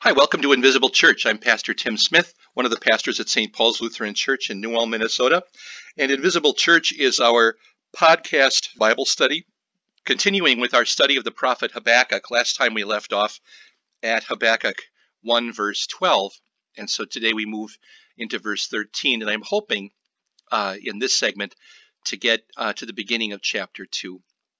Hi, welcome to Invisible Church. I'm Pastor Tim Smith, one of the pastors at St. Paul's Lutheran Church in New Ulm, Minnesota. And Invisible Church is our podcast Bible study, continuing with our study of the prophet Habakkuk. Last time we left off at Habakkuk 1, verse 12. And so today we move into verse 13. And I'm hoping in this segment to get to the beginning of chapter 2.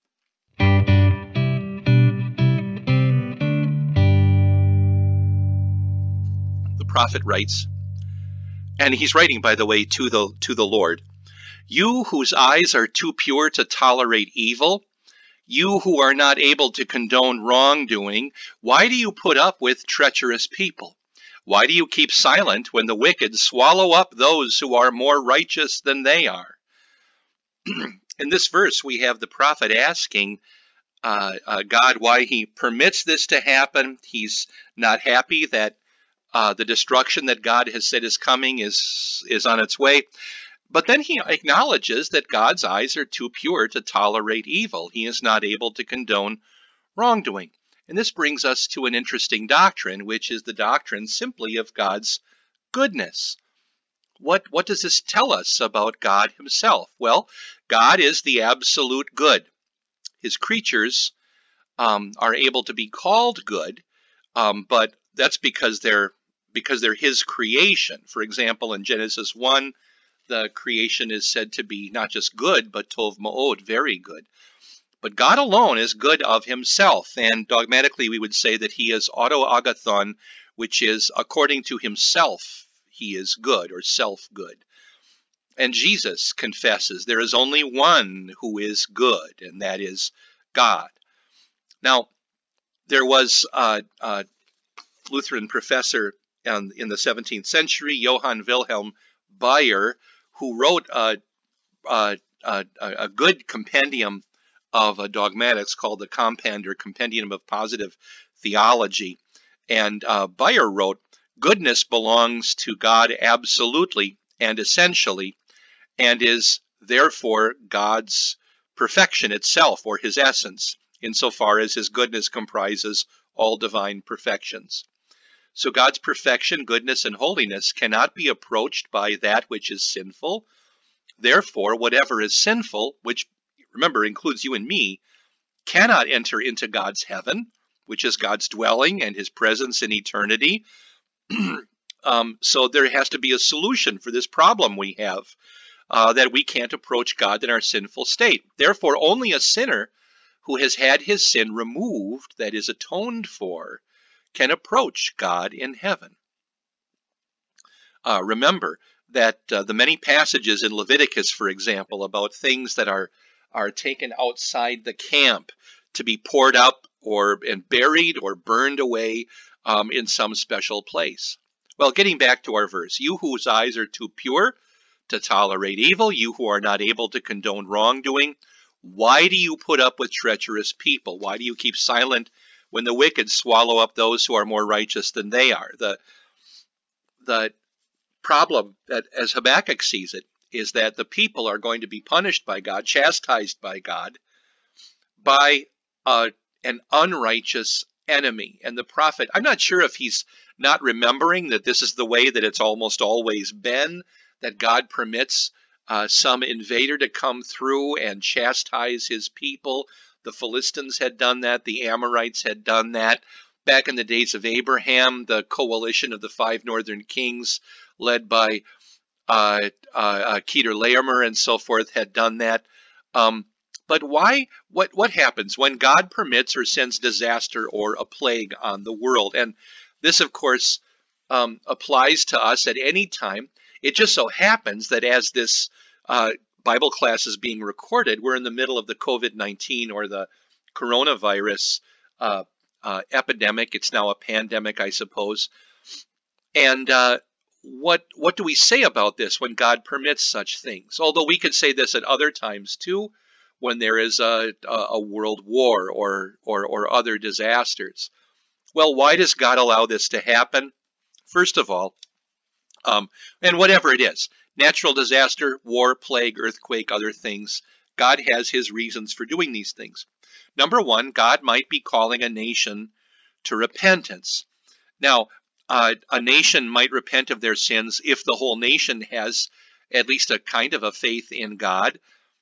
Prophet writes, and he's writing, by the way, to the Lord. You whose eyes are too pure to tolerate evil, you who are not able to condone wrongdoing, why do you put up with treacherous people? Why do you keep silent when the wicked swallow up those who are more righteous than they are? In this verse, we have the prophet asking God why he permits this to happen. He's not happy that the destruction that God has said is coming is on its way. But then he acknowledges that God's eyes are too pure to tolerate evil. He is not able to condone wrongdoing. And this brings us to an interesting doctrine, which is the doctrine simply of God's goodness. What does this tell us about God himself? Well, God is the absolute good. His creatures are able to be called good, but that's because they're his creation. For example, in Genesis 1, the creation is said to be not just good, but tov ma'od, very good. But God alone is good of himself, and dogmatically we would say that he is auto agathon, which is according to himself, he is good or self-good. And Jesus confesses there is only one who is good, and that is God. Now, there was a Lutheran professor in the 17th century, Johann Wilhelm Bayer, who wrote a good compendium of dogmatics called the Compend or Compendium of Positive Theology. And Bayer wrote, goodness belongs to God absolutely and essentially, and is therefore God's perfection itself, or his essence, insofar as his goodness comprises all divine perfections. So God's perfection, goodness, and holiness cannot be approached by that which is sinful. Therefore, whatever is sinful, which, remember, includes you and me, cannot enter into God's heaven, which is God's dwelling and his presence in eternity. So there has to be a solution for this problem we have, that we can't approach God in our sinful state. Therefore, only a sinner who has had his sin removed, that is atoned for, can approach God in heaven. Remember that the many passages in Leviticus, for example, about things that are taken outside the camp to be poured up and buried or burned away in some special place. Well, getting back to our verse, you whose eyes are too pure to tolerate evil, you who are not able to condone wrongdoing, why do you put up with treacherous people? Why do you keep silent when the wicked swallow up those who are more righteous than they are? The problem, that as Habakkuk sees it, is that the people are going to be punished by God, chastised by God, by an unrighteous enemy. And the prophet, I'm not sure if he's not remembering that this is the way that it's almost always been, that God permits some invader to come through and chastise his people. The Philistines had done that. The Amorites had done that. Back in the days of Abraham, the coalition of the 5 northern kings, led by Kedorlaomer and so forth, had done that. But why? What happens when God permits or sends disaster or a plague on the world? And this, of course, applies to us at any time. It just so happens that as this Bible class is being recorded, we're in the middle of the COVID-19 or the coronavirus epidemic. It's now a pandemic, I suppose. And what do we say about this when God permits such things? Although we could say this at other times too, when there is a world war or other disasters. Well, why does God allow this to happen? First of all, and whatever it is, natural disaster, war, plague, earthquake, other things, God has his reasons for doing these things. Number one, God might be calling a nation to repentance. Now, a nation might repent of their sins if the whole nation has at least a kind of a faith in God,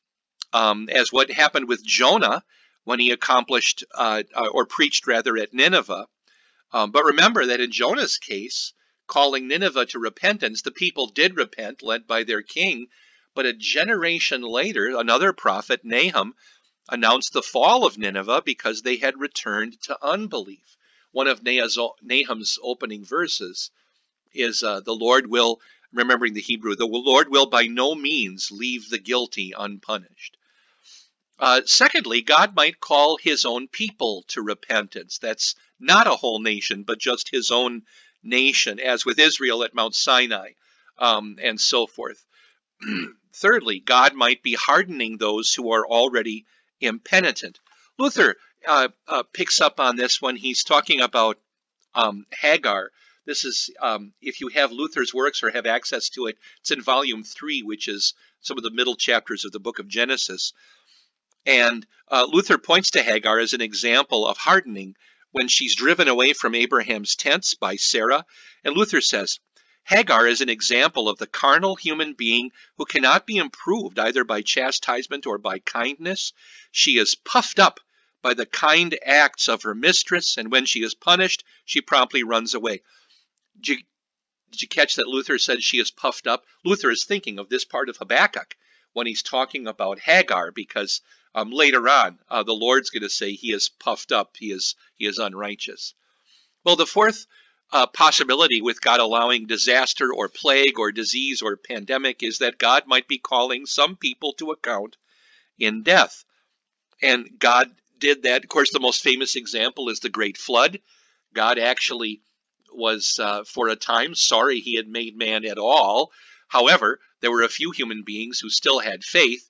as what happened with Jonah when he accomplished, or preached rather, at Nineveh. But remember that in Jonah's case, calling Nineveh to repentance, the people did repent, led by their king. But a generation later, another prophet, Nahum, announced the fall of Nineveh because they had returned to unbelief. One of Nahum's opening verses is, the Lord will, remembering the Hebrew, the Lord will by no means leave the guilty unpunished. Secondly, God might call his own people to repentance. That's not a whole nation, but just his own nation, as with Israel at Mount Sinai, and so forth. Thirdly, God might be hardening those who are already impenitent. Luther picks up on this when he's talking about Hagar. This is, if you have Luther's works or have access to it, it's in volume 3, which is some of the middle chapters of the book of Genesis. And Luther points to Hagar as an example of hardening when she's driven away from Abraham's tents by Sarah. And Luther says, Hagar is an example of the carnal human being who cannot be improved either by chastisement or by kindness. She is puffed up by the kind acts of her mistress, and when she is punished, she promptly runs away. Did you catch that Luther said she is puffed up? Luther is thinking of this part of Habakkuk when he's talking about Hagar, because later on, the Lord's going to say he is puffed up, he is unrighteous. Well, the fourth possibility with God allowing disaster or plague or disease or pandemic is that God might be calling some people to account in death. And God did that. Of course, the most famous example is the Great Flood. God actually was, for a time, sorry he had made man at all. However, there were a few human beings who still had faith.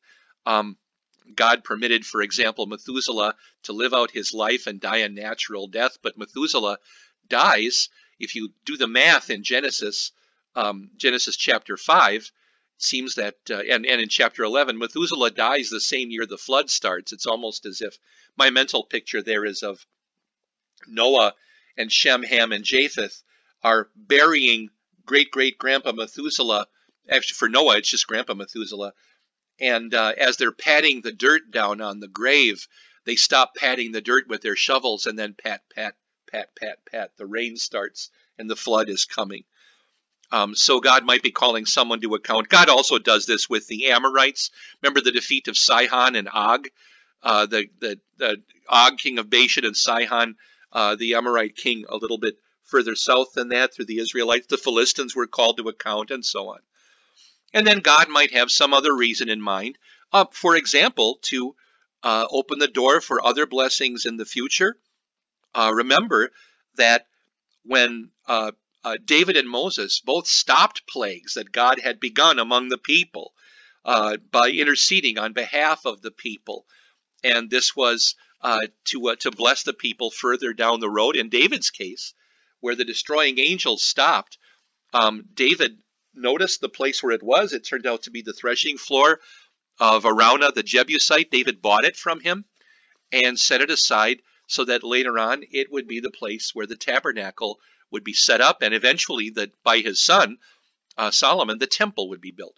God permitted, for example, Methuselah to live out his life and die a natural death, but Methuselah dies. If you do the math in Genesis, Genesis chapter 5, it seems that, and in chapter 11, Methuselah dies the same year the flood starts. It's almost as if my mental picture there is of Noah and Shem, Ham, and Japheth are burying great-great-grandpa Methuselah. Actually, for Noah, it's just Grandpa Methuselah. And as they're patting the dirt down on the grave, they stop patting the dirt with their shovels and then pat, pat, pat, pat, pat. The rain starts and the flood is coming. So God might be calling someone to account. God also does this with the Amorites. Remember the defeat of Sihon and Og? The Og, king of Bashan, and Sihon, the Amorite king, a little bit further south than that, through the Israelites. The Philistines were called to account, and so on. And then God might have some other reason in mind, for example, to open the door for other blessings in the future. Remember that when David and Moses both stopped plagues that God had begun among the people by interceding on behalf of the people. And this was to bless the people further down the road. In David's case, where the destroying angels stopped, David noticed the place where it was. It turned out to be the threshing floor of Araunah the Jebusite. David bought it from him and set it aside so that later on it would be the place where the tabernacle would be set up, and eventually by his son Solomon, the temple would be built.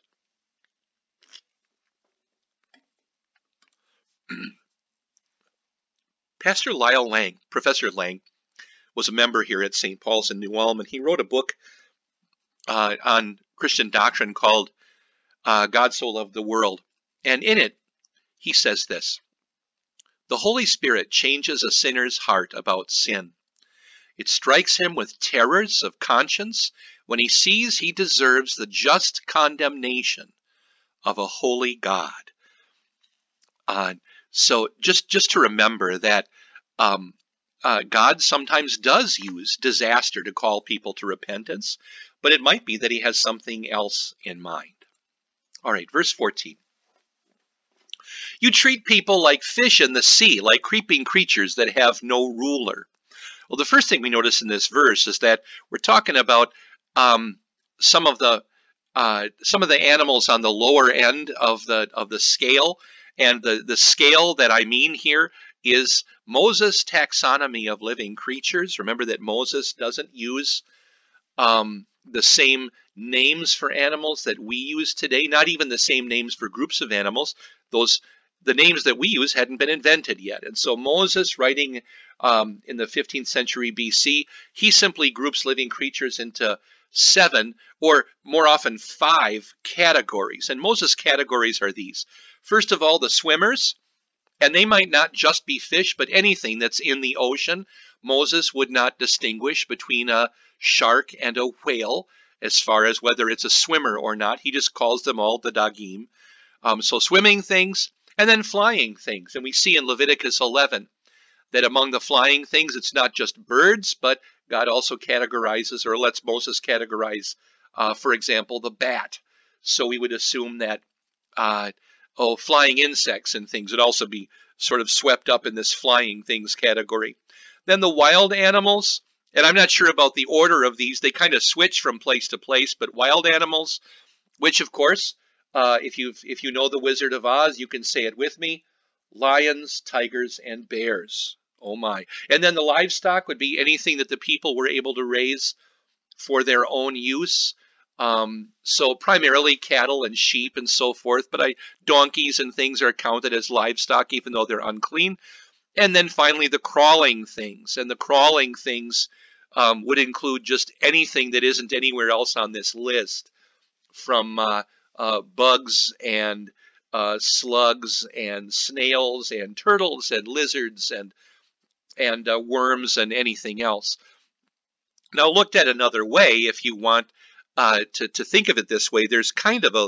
Pastor Lyle Lang, Professor Lang, was a member here at St. Paul's in New Ulm, and he wrote a book on Christian doctrine called God So Loved the World. And in it, he says this: the Holy Spirit changes a sinner's heart about sin. It strikes him with terrors of conscience when he sees he deserves the just condemnation of a holy God. So just to remember that God sometimes does use disaster to call people to repentance, but it might be that he has something else in mind. All right, verse 14. You treat people like fish in the sea, like creeping creatures that have no ruler. Well, the first thing we notice in this verse is that we're talking about some of the animals on the lower end of the scale, and the scale that I mean here is Moses' taxonomy of living creatures. Remember that Moses doesn't use the same names for animals that we use today, not even the same names for groups of animals. The names that we use hadn't been invented yet. And so Moses, writing in the 15th century BC, he simply groups living creatures into 7, or more often 5 categories. And Moses' categories are these. First of all, the swimmers, and they might not just be fish, but anything that's in the ocean. Moses would not distinguish between a shark and a whale as far as whether it's a swimmer or not. He just calls them all the dagim. So swimming things, and then flying things. And we see in Leviticus 11 that among the flying things, it's not just birds, but God also categorizes, or lets Moses categorize, for example, the bat. So we would assume that flying insects and things would also be sort of swept up in this flying things category. Then the wild animals, and I'm not sure about the order of these. They kind of switch from place to place, but wild animals, which of course, if you know the Wizard of Oz, you can say it with me: lions, tigers, and bears. Oh my. And then the livestock would be anything that the people were able to raise for their own use. So primarily cattle and sheep and so forth, but donkeys and things are counted as livestock even though they're unclean. And then finally the crawling things, and the crawling things would include just anything that isn't anywhere else on this list, from bugs and slugs and snails and turtles and lizards and worms and anything else. Now, looked at another way, if you want to think of it this way, there's kind of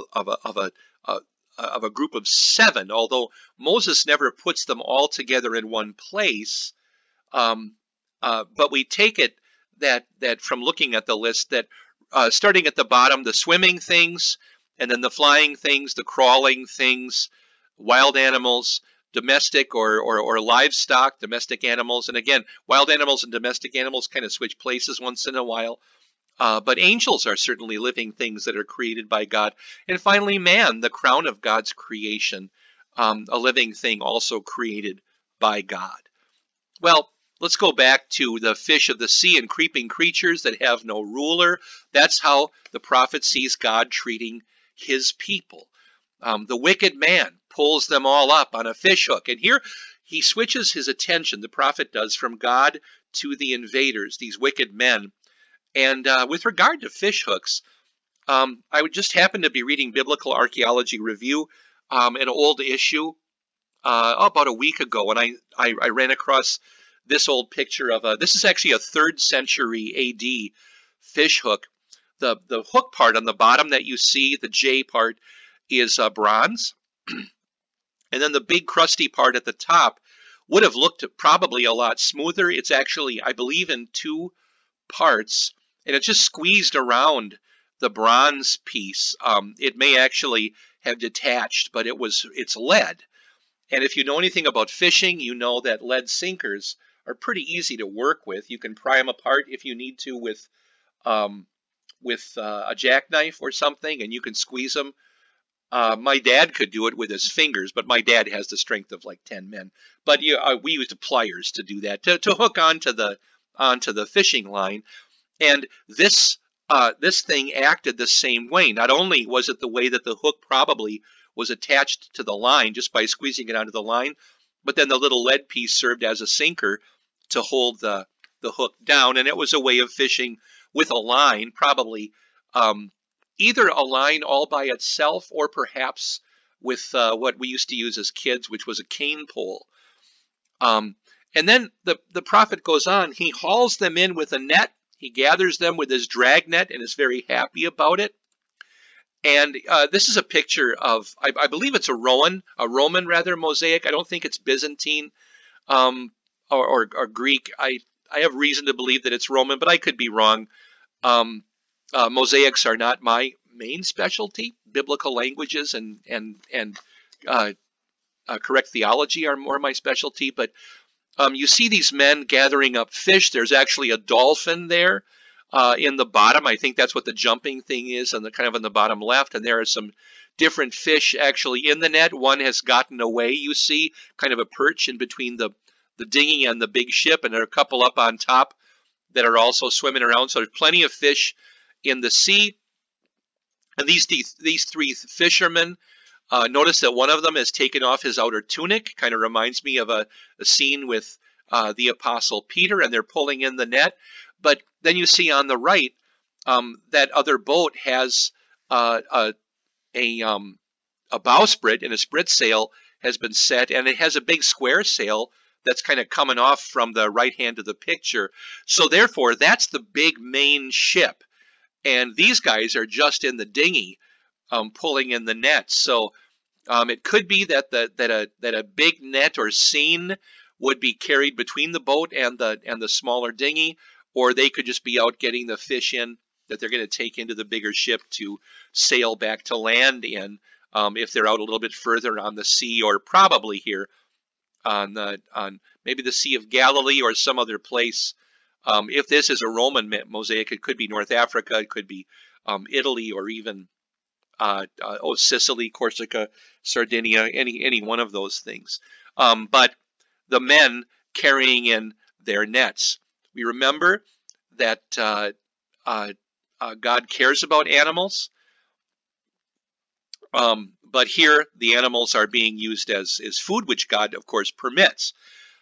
a group of 7, although Moses never puts them all together in one place. But we take it that from looking at the list, that starting at the bottom, the swimming things, and then the flying things, the crawling things, wild animals, domestic or livestock, domestic animals. And again, wild animals and domestic animals kind of switch places once in a while. But angels are certainly living things that are created by God. And finally, man, the crown of God's creation, a living thing also created by God. Well, let's go back to the fish of the sea and creeping creatures that have no ruler. That's how the prophet sees God treating his people. The wicked man pulls them all up on a fish hook. And here he switches his attention, the prophet does, from God to the invaders, these wicked men. And with regard to fish hooks, I would just happen to be reading Biblical Archaeology Review, an old issue about a week ago, and I ran across this old picture of this is actually a 3rd century AD fish hook. The hook part on the bottom that you see, the J part, is bronze. And then the big crusty part at the top would have looked probably a lot smoother. It's actually, I believe, in 2 parts, and it's just squeezed around the bronze piece. It may actually have detached, but it's lead. And if you know anything about fishing, you know that lead sinkers are pretty easy to work with. You can pry them apart if you need to with a jackknife or something, and you can squeeze them. My dad could do it with his fingers, but my dad has the strength of like 10 men. But we used pliers to do that, to hook onto the fishing line. And this thing acted the same way. Not only was it the way that the hook probably was attached to the line just by squeezing it onto the line, but then the little lead piece served as a sinker to hold the hook down. And it was a way of fishing with a line, probably either a line all by itself or perhaps with what we used to use as kids, which was a cane pole. And then the prophet goes on. He hauls them in with a net. He gathers them with his drag net and is very happy about it. And this is a picture of, I believe it's a Roman mosaic. I don't think it's Byzantine or Greek. I have reason to believe that it's Roman, but I could be wrong. Mosaics are not my main specialty. Biblical languages and correct theology are more my specialty. But you see these men gathering up fish. There's actually a dolphin there in the bottom. I think that's what the jumping thing is, on the bottom left. And there are some different fish actually in the net. One has gotten away. You see kind of a perch in between the dinghy and the big ship, and there are a couple up on top that are also swimming around. So there's plenty of fish in the sea. And these three fishermen, notice that one of them has taken off his outer tunic. Kind of reminds me of a scene with the Apostle Peter, and they're pulling in the net. But then you see on the right, that other boat has a bowsprit, and a sprit sail has been set, and it has a big square sail that's kind of coming off from the right hand of the picture. So therefore, that's the big main ship, and these guys are just in the dinghy, pulling in the net. So it could be that a big net or seine would be carried between the boat and the smaller dinghy, or they could just be out getting the fish in that they're going to take into the bigger ship to sail back to land in, if they're out a little bit further on the sea, or probably here on maybe the Sea of Galilee or some other place. If this is a Roman mosaic, it could be North Africa, it could be Italy, or even Sicily, Corsica, Sardinia, any one of those things. But the men carrying in their nets. We remember that God cares about animals, but here the animals are being used as food, which God, of course, permits.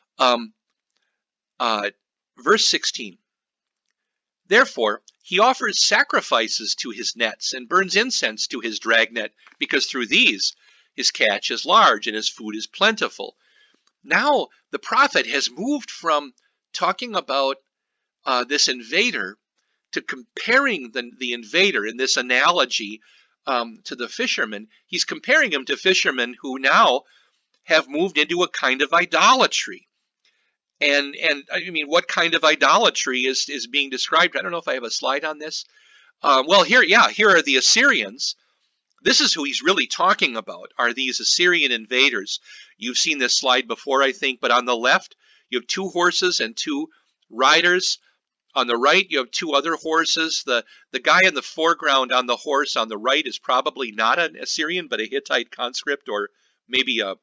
Verse 16. Therefore, he offers sacrifices to his nets and burns incense to his dragnet, because through these his catch is large and his food is plentiful. Now the prophet has moved from talking about this invader to comparing the invader in this analogy to the fishermen. He's comparing him to fishermen who now have moved into a kind of idolatry. And I mean, what kind of idolatry is being described? I don't know if I have a slide on this. Well, here are the Assyrians. This is who he's really talking about, are these Assyrian invaders. You've seen this slide before, I think, but on the left, you have 2 horses and 2 riders. On the right, you have 2 other horses. The guy in the foreground on the horse on the right is probably not an Assyrian, but a Hittite conscript, or maybe a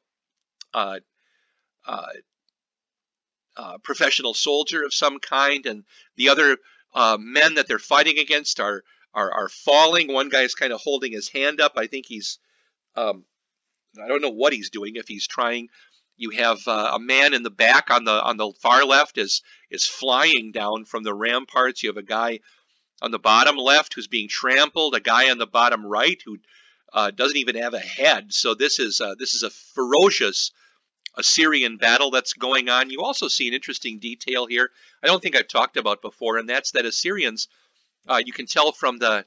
professional soldier of some kind. And the other men that they're fighting against are falling. One guy is kind of holding his hand up. I think he's, I don't know what he's doing, if he's trying. You have a man in the back on the far left is flying down from the ramparts. You have a guy on the bottom left who's being trampled, a guy on the bottom right who doesn't even have a head. So this is a ferocious Assyrian battle that's going on. You also see an interesting detail here I don't think I've talked about before, and that's that Assyrians, you can tell from the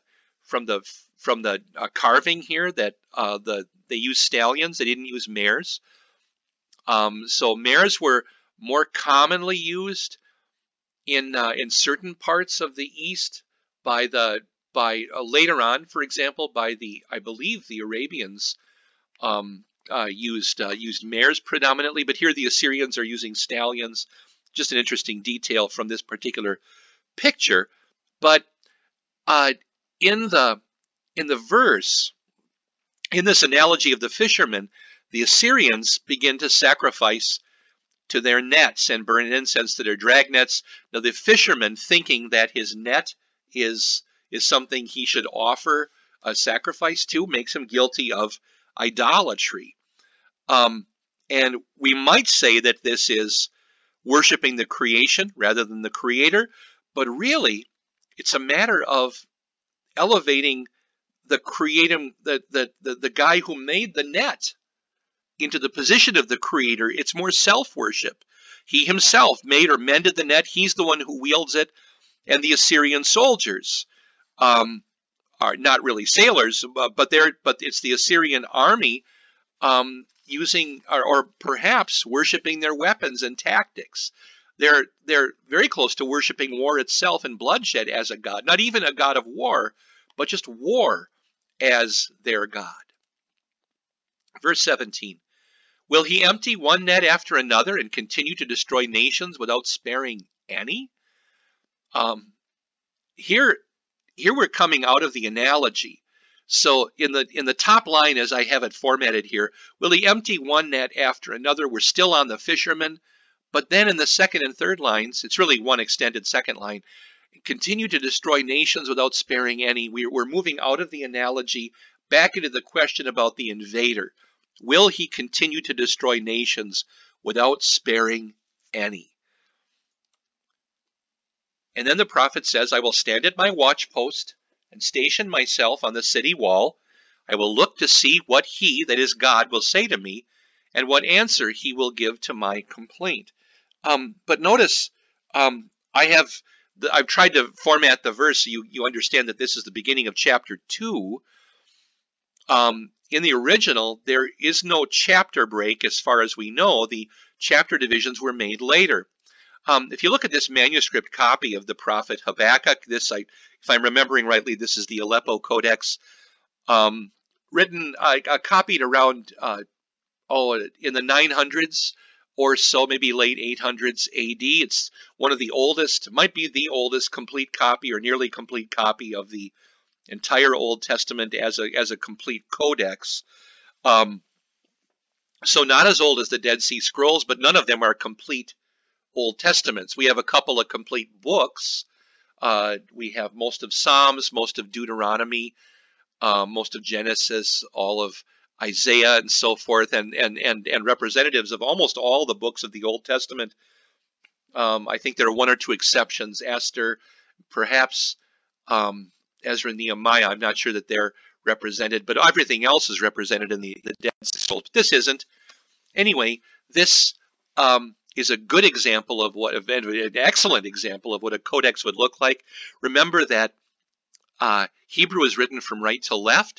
carving here that they used stallions. They didn't use mares. So mares were more commonly used in certain parts of the East by later on, for example, I believe the Arabians used mares predominantly, but here the Assyrians are using stallions. Just an interesting detail from this particular picture. But in the verse, in this analogy of the fishermen, the Assyrians begin to sacrifice to their nets and burn incense to their dragnets. Now the fisherman, thinking that his net is something he should offer a sacrifice to, makes him guilty of idolatry. And we might say that this is worshiping the creation rather than the creator, but really it's a matter of elevating the the guy who made the net into the position of the creator. It's more self-worship. He himself made or mended the net. He's the one who wields it. And the Assyrian soldiers are not really sailors, but it's the Assyrian army using or perhaps worshiping their weapons and tactics. They're very close to worshiping war itself and bloodshed as a god, not even a god of war, but just war as their god. Verse 17, will he empty one net after another and continue to destroy nations without sparing any? Here we're coming out of the analogy. So in the top line, as I have it formatted here, will he empty one net after another? We're still on the fishermen, But then in the second and third lines, it's really one extended second line, continue to destroy nations without sparing any. We're moving out of the analogy back into the question about the invader. Will he continue to destroy nations without sparing any? And then the prophet says, I will stand at my watchpost and station myself on the city wall. I will look to see what he, that is God, will say to me, and what answer he will give to my complaint. But notice, I've tried to format the verse so you understand that this is the beginning of chapter 2. In the original, there is no chapter break as far as we know. The chapter divisions were made later. If you look at this manuscript copy of the prophet Habakkuk, if I'm remembering rightly, this is the Aleppo Codex, written, copied around, in the 900s or so, maybe late 800s AD. It's one of the oldest, might be the oldest complete copy or nearly complete copy of the entire Old Testament as a complete codex. So not as old as the Dead Sea Scrolls, but none of them are complete Old Testaments. We have a couple of complete books. We have most of Psalms, most of Deuteronomy, most of Genesis, all of Isaiah, and so forth, and representatives of almost all the books of the Old Testament. I think there are one or two exceptions. Esther, perhaps Ezra and Nehemiah. I'm not sure that they're represented, but everything else is represented in the Dead Sea Scrolls. This isn't. Anyway, this is a good example of an excellent example of what a codex would look like. Remember that Hebrew is written from right to left.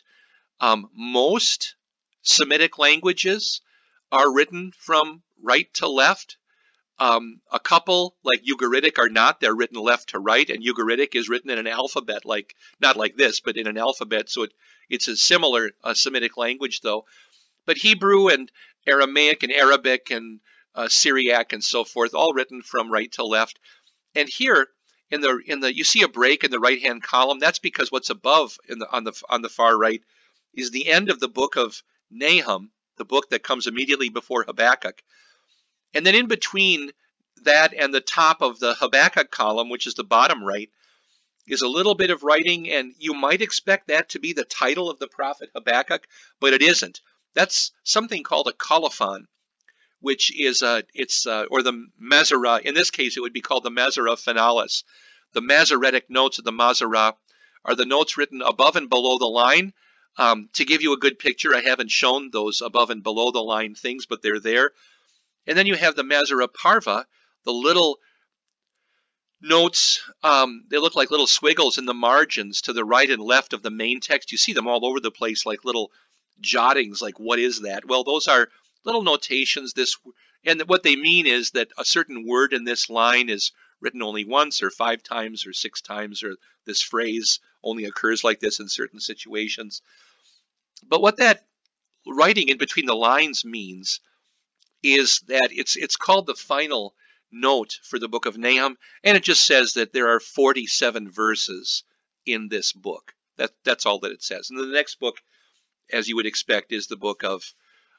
Most Semitic languages are written from right to left. A couple, like Ugaritic, are not. They're written left to right, and Ugaritic is written in an alphabet, not like this, but in an alphabet, so it's a similar Semitic language, though. But Hebrew and Aramaic and Arabic and Syriac and so forth, all written from right to left. And here in the you see a break in the right-hand column. That's because what's above on the far right is the end of the book of Nahum, the book that comes immediately before Habakkuk. And then in between that and the top of the Habakkuk column, which is the bottom right, is a little bit of writing, and you might expect that to be the title of the prophet Habakkuk, but it isn't. That's something called a colophon, which is or the Masorah. In this case, it would be called the Masorah Finalis. The Masoretic notes of the Masorah are the notes written above and below the line. To give you a good picture, I haven't shown those above and below the line things, but they're there. And then you have the Masorah Parva, the little notes. They look like little squiggles in the margins to the right and left of the main text. You see them all over the place, like little jottings, like what is that? Well, those are little notations. And what they mean is that a certain word in this line is written only once or 5 times or 6 times, or this phrase only occurs like this in certain situations. But what that writing in between the lines means is that it's called the final note for the book of Nahum, and it just says that there are 47 verses in this book. That's all that it says. And the next book, as you would expect, is the book of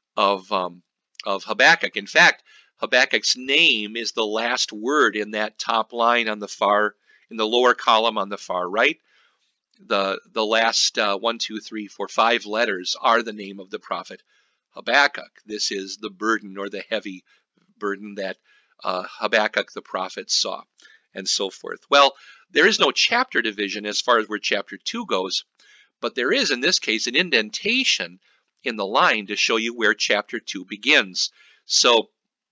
Habakkuk. In fact, Habakkuk's name is the last word in that top line in the lower column on the far right. The last 1, 2, 3, 4, 5 letters are the name of the prophet Habakkuk. This is the burden, or the heavy burden, that Habakkuk the prophet saw, and so forth. Well, there is no chapter division as far as where chapter 2 goes, but there is, in this case, an indentation in the line to show you where chapter 2 begins. So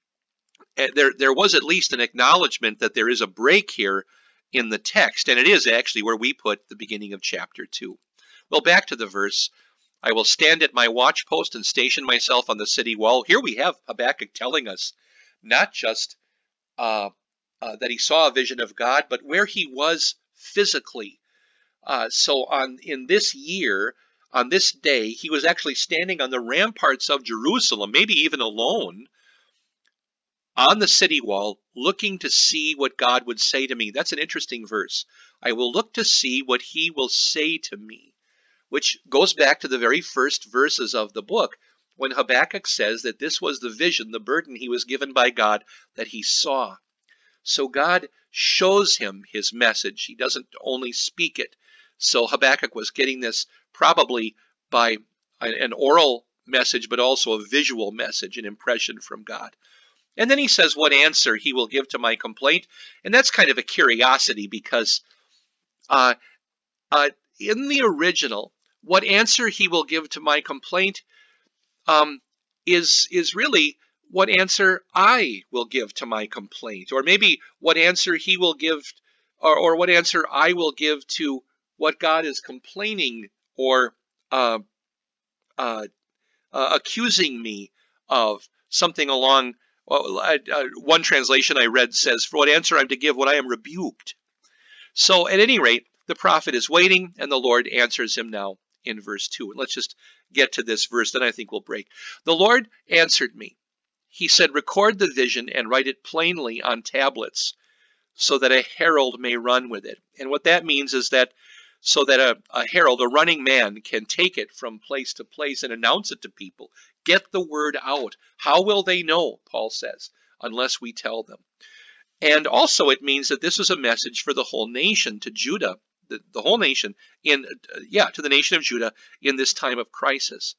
there was at least an acknowledgement that there is a break here in the text, and it is actually where we put the beginning of chapter 2. Well, back to the verse. I will stand at my watchpost and station myself on the city wall. Here we have Habakkuk telling us not just that he saw a vision of God, but where he was physically. So in this year, on this day, he was actually standing on the ramparts of Jerusalem, maybe even alone, on the city wall, looking to see what God would say to me. That's an interesting verse. I will look to see what he will say to me, which goes back to the very first verses of the book. when Habakkuk says that this was the vision, the burden he was given by God that he saw. So God shows him his message. He doesn't only speak it. So Habakkuk was getting this probably by an oral message, but also a visual message, an impression from God. And then he says what answer he will give to my complaint. And that's kind of a curiosity because in the original, what answer he will give to my complaint is really what answer I will give to my complaint, or maybe what answer he will give, or what answer I will give to what God is complaining or accusing me of, something along. One translation I read says, "For what answer I'm to give when I am rebuked." So at any rate, the prophet is waiting, and the Lord answers him now in verse 2. And let's just get to this verse, then I think we'll break. The Lord answered me. He said, "Record the vision and write it plainly on tablets, so that a herald may run with it." And what that means is that so that a herald, a running man, can take it from place to place and announce it to people. Get the word out. How will they know, Paul says, unless we tell them? And also it means that this is a message for the whole nation, to Judah, the whole nation, to the nation of Judah in this time of crisis.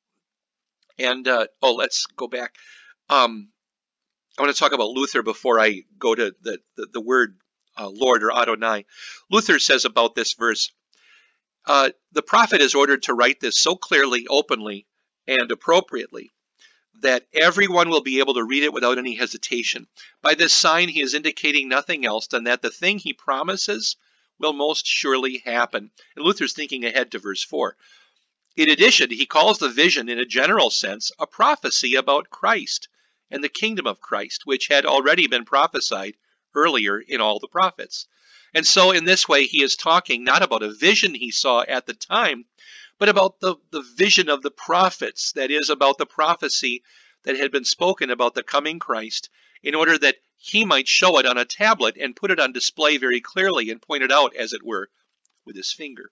And, let's go back. I want to talk about Luther before I go to the word Lord or Adonai. Luther says about this verse, the prophet is ordered to write this so clearly, openly, and appropriately that everyone will be able to read it without any hesitation. By this sign, he is indicating nothing else than that the thing he promises will most surely happen. And Luther's thinking ahead to verse 4. In addition, he calls the vision, in a general sense, a prophecy about Christ and the kingdom of Christ, which had already been prophesied earlier in all the prophets. And so in this way, he is talking not about a vision he saw at the time, but about the vision of the prophets, that is, about the prophecy that had been spoken about the coming Christ, in order that he might show it on a tablet and put it on display very clearly and point it out, as it were, with his finger.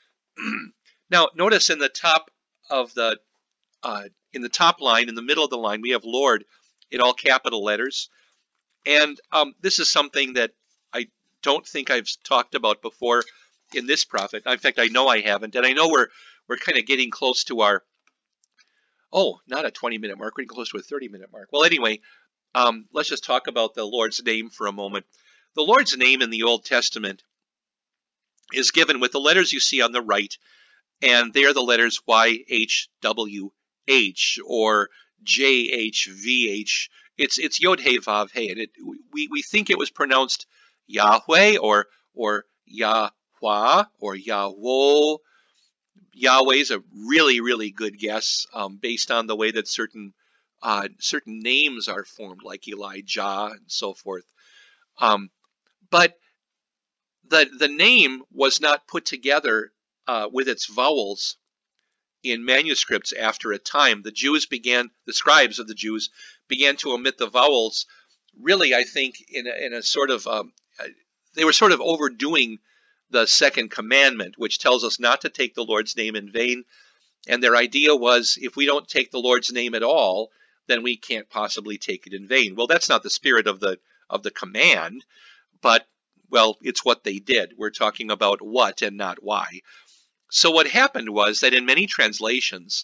Now, notice in the top of in the top line, in the middle of the line, we have Lord in all capital letters. And this is something that I don't think I've talked about before in this prophet. In fact, I know I haven't. And I know we're kind of getting close to our, not a 20-minute mark. We're getting close to a 30-minute mark. Well, anyway, let's just talk about the Lord's name for a moment. The Lord's name in the Old Testament is given with the letters you see on the right, and they are the letters YHWH or JHVH. It's Yod He Vav He, and we think it was pronounced Yahweh or Yahweh or Yahweh. Yahweh's a really, really good guess based on the way that certain names are formed, like Elijah and so forth. But the name was not put together with its vowels in manuscripts after a time. The scribes of the Jews began to omit the vowels, really, I think, in a sort of, they were sort of overdoing the second commandment, which tells us not to take the Lord's name in vain. And their idea was, if we don't take the Lord's name at all, then we can't possibly take it in vain. Well, that's not the spirit of the command, but, well, it's what they did. We're talking about what and not why. So what happened was that in many translations,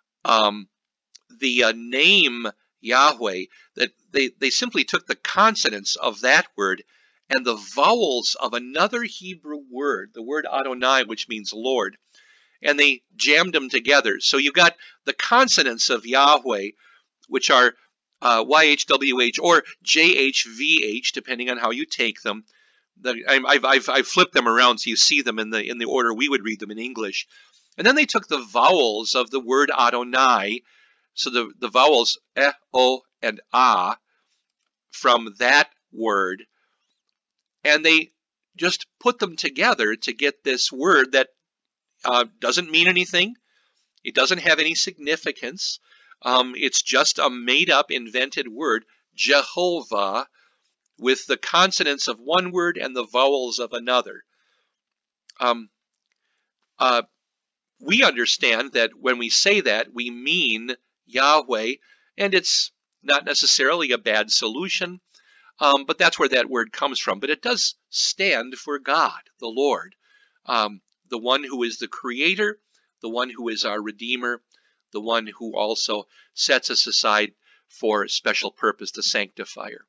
the name Yahweh, that they simply took the consonants of that word and the vowels of another Hebrew word, the word Adonai, which means Lord, and they jammed them together. So you got the consonants of Yahweh, which are YHWH or JHVH, depending on how you take them. I've flipped them around so you see them in the order we would read them in English. And then they took the vowels of the word Adonai, so the vowels eh, o, and ah from that word, and they just put them together to get this word that doesn't mean anything. It doesn't have any significance. It's just a made-up, invented word, Jehovah, with the consonants of one word and the vowels of another. We understand that when we say that, we mean Yahweh, and it's not necessarily a bad solution, but that's where that word comes from. But it does stand for God, the Lord, the one who is the creator, the one who is our redeemer, the one who also sets us aside for special purpose, the sanctifier.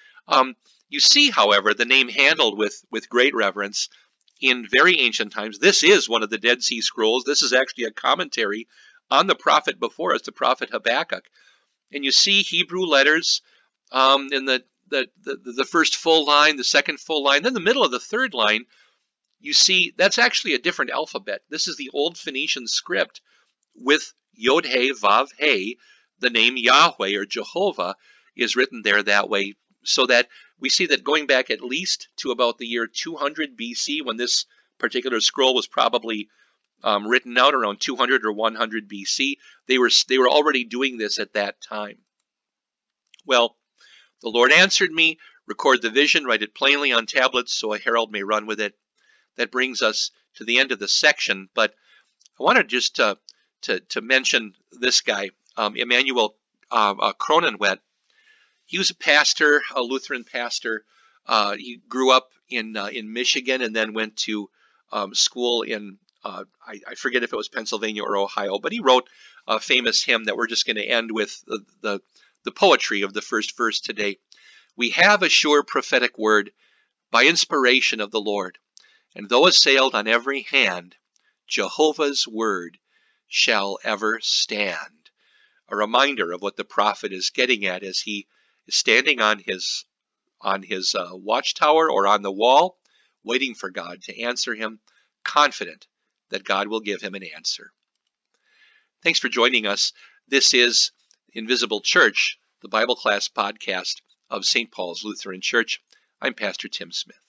You see, however, the name handled with great reverence in very ancient times. This is one of the Dead Sea Scrolls. This is actually a commentary on the prophet before us, the prophet Habakkuk. And you see Hebrew letters in the first full line, the second full line, then the middle of the third line. You see that's actually a different alphabet. This is the old Phoenician script with Yod He Vav He. The name Yahweh or Jehovah is written there that way, so that we see that going back at least to about the year 200 BC, when this particular scroll was probably written out around 200 or 100 BC, they were already doing this at that time. Well, the Lord answered me, record the vision, write it plainly on tablets so a herald may run with it. That brings us to the end of the section, but I wanted just to mention this guy, Emmanuel Cronenwet. He was a pastor, a Lutheran pastor. He grew up in Michigan and then went to school in, I forget if it was Pennsylvania or Ohio, but he wrote a famous hymn that we're just going to end with the poetry of the first verse today. We have a sure prophetic word by inspiration of the Lord, and though assailed on every hand, Jehovah's word shall ever stand. A reminder of what the prophet is getting at as he is standing on his watchtower or on the wall, waiting for God to answer him, confident that God will give him an answer. Thanks for joining us. This is Invisible Church, the Bible class podcast of St. Paul's Lutheran Church. I'm Pastor Tim Smith.